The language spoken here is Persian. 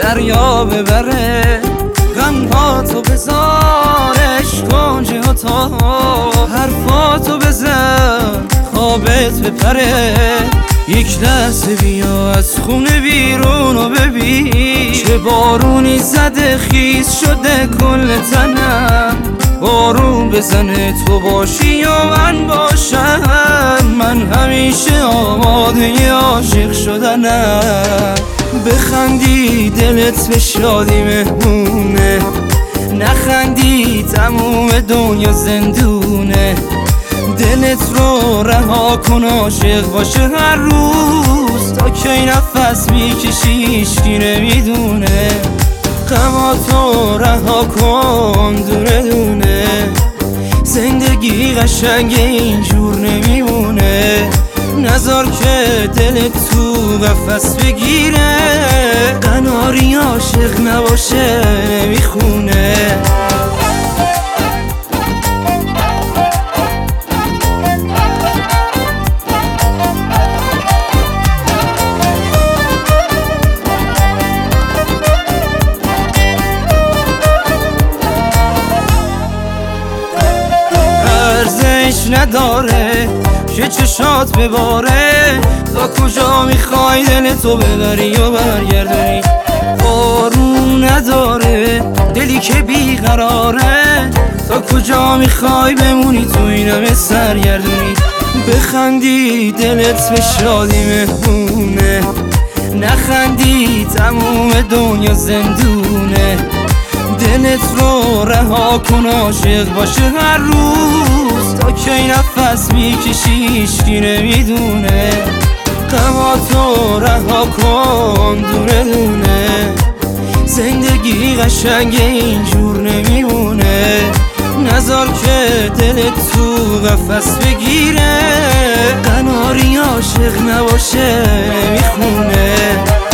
دریا ببره، غمهاتو بذار، عشق کن جهاتا، حرفاتو بزن خوابت بپره. یک لحظه بیا از خونه بیرون و ببین چه بارونی زده خیس شده کل تنم. بارون بزنه تو باشی یا من باشم، من همیشه آماده عاشق شدنم. بخندی دلت به شادی مهمونه، نخندی تموم دنیا زندونه. دلت رو رها کن عاشق باشه هر روز، تا کی نفس میکشی هیچکی نمیدونه. غماتو رها کن دونه دونه، زندگی قشنگ اینجور نمیمونه. نذار که دلت تو قفس بگیره، قناری عاشق نباشه نمیخونه. نداره که چشات بباره، تا کجا میخوای دلتو ببری و برگردونی. بارون نداره دلی که بیقراره، تا کجا میخوای بمونی تو این همه سرگردونی. بخندی دلت به شادی مهمونه، نخندی تموم دنیا زندونه. دلت رو رها کن عاشق باشه هر روز، تا کی نفس میکشی هیچکی نمیدونه. غماتو رها کن دونه دونه، زندگی قشنگ اینجور نمیمونه. نذار که دلت تو قفس بگیره، قناری عاشق نباشه نمیخونه.